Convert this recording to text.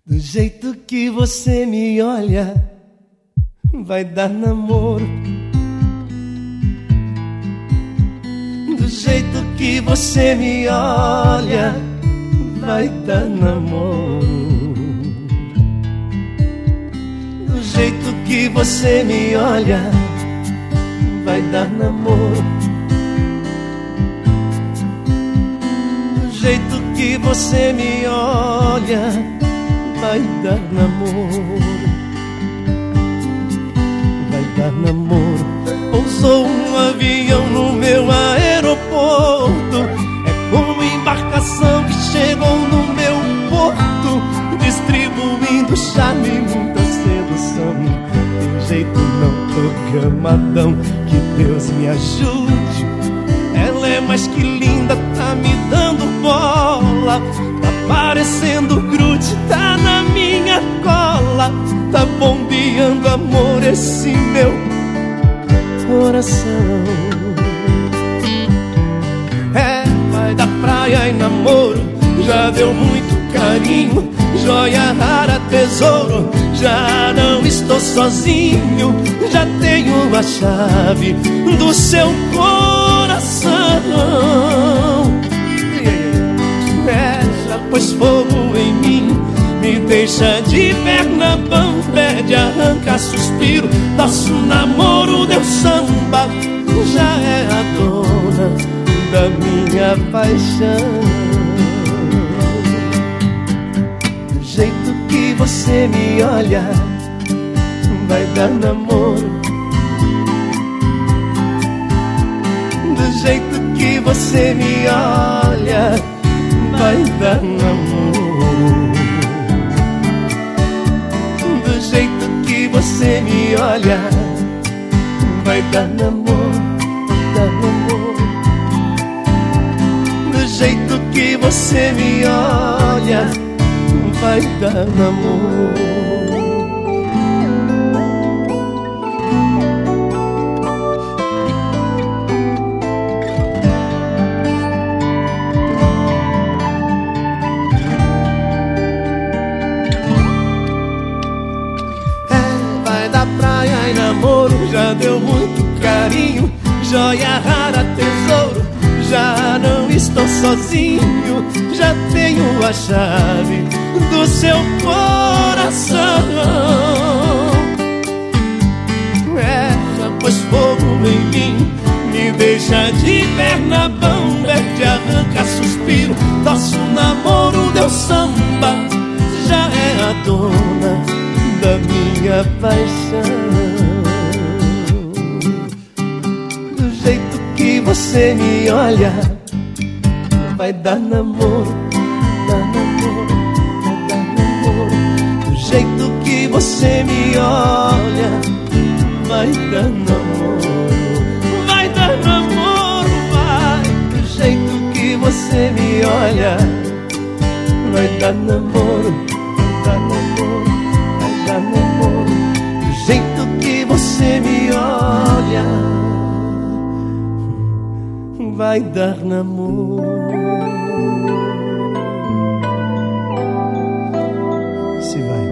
Do jeito que você me olha, vai dar namoro. Do jeito que você me olha, vai dar namoro. Do jeito que você me olha, vai dar namoro. Do jeito que você me olha, vai dar namoro. Vai dar namoro. Pousou um avião no meu aeroporto. É como embarcação que chegou no meu porto, distribuindo charme e muita sedução. Tem jeito não programadão, que Deus me ajude. Ela é mais que linda, tá me dando bola. Tá parecendo grude, tá na minha cola. Tá bombeando amor esse meu coração. É, vai da praia e namoro, já deu muito carinho. Joia rara, tesouro, já não estou sozinho. Já tenho a chave do seu coração. Já pôs fogo em mim, me deixa de perna bamba, arranca suspiro. Nosso namoro deu samba, já é a dona da minha paixão. Do jeito que você me olha, vai dar namoro. Do jeito que você me olha, vai dar namoro. Do jeito que você me olha, vai dar namoro, dar namoro. Do jeito que você me olha, vai dar namoro. Já deu muito carinho, joia rara, tesouro, já não estou sozinho. Já tenho a chave do seu coração. É, já pôs fogo em mim, me deixa de perna bamba, te arranca suspiro. Nosso namoro deu samba, já é a dona da minha paixão. Você me olha, vai dar namoro, dar namoro, vai dar namoro. Do jeito que você me olha, vai dar namoro, vai dar namoro, vai. Do jeito que você me olha, vai dar namoro, vai dar namoro, vai dar namoro. Do jeito que você me olha, vai dar namoro. Se vai.